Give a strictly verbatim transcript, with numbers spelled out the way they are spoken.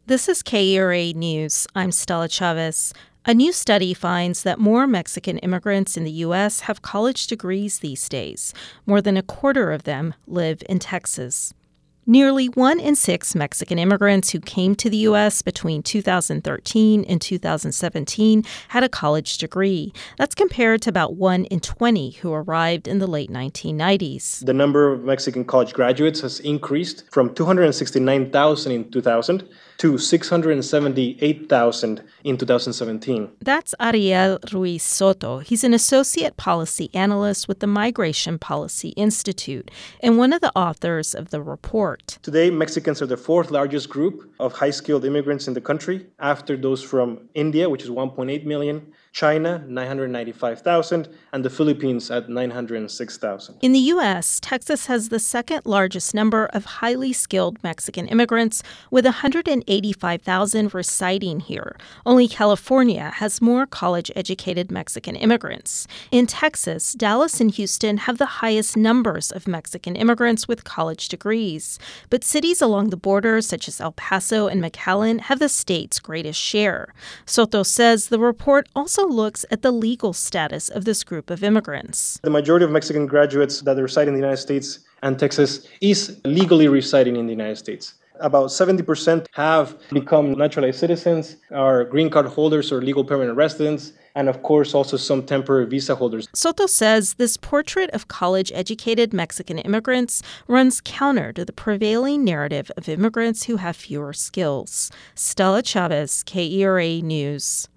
This is K E R A News. I'm Stella Chavez. A new study finds that more Mexican immigrants in the U S have college degrees these days. More than a quarter of them live in Texas. Nearly one in six Mexican immigrants who came to the U S between two thousand thirteen and two thousand seventeen had a college degree. That's compared to about one in twenty who arrived in the late nineteen nineties. The number of Mexican college graduates has increased from two hundred sixty-nine thousand in two thousand to six hundred seventy-eight thousand in two thousand seventeen. That's Ariel Ruiz Soto. He's an associate policy analyst with the Migration Policy Institute and one of the authors of the report. Today, Mexicans are the fourth largest group of high-skilled immigrants in the country, after those from India, which is one point eight million, China, nine hundred ninety-five thousand, and the Philippines at nine hundred six thousand. In the U S, Texas has the second largest number of highly skilled Mexican immigrants, with one hundred eighty-five thousand residing here. Only California has more college-educated Mexican immigrants. In Texas, Dallas and Houston have the highest numbers of Mexican immigrants with college degrees. But cities along the border, such as El Paso and McAllen, have the state's greatest share. Soto says the report also looks at the legal status of this group of immigrants. The majority of Mexican graduates that reside in the United States and Texas is legally residing in the United States. About seventy percent have become naturalized citizens, are green card holders or legal permanent residents, and of course also some temporary visa holders. Soto says this portrait of college-educated Mexican immigrants runs counter to the prevailing narrative of immigrants who have fewer skills. Stella Chavez, K E R A News.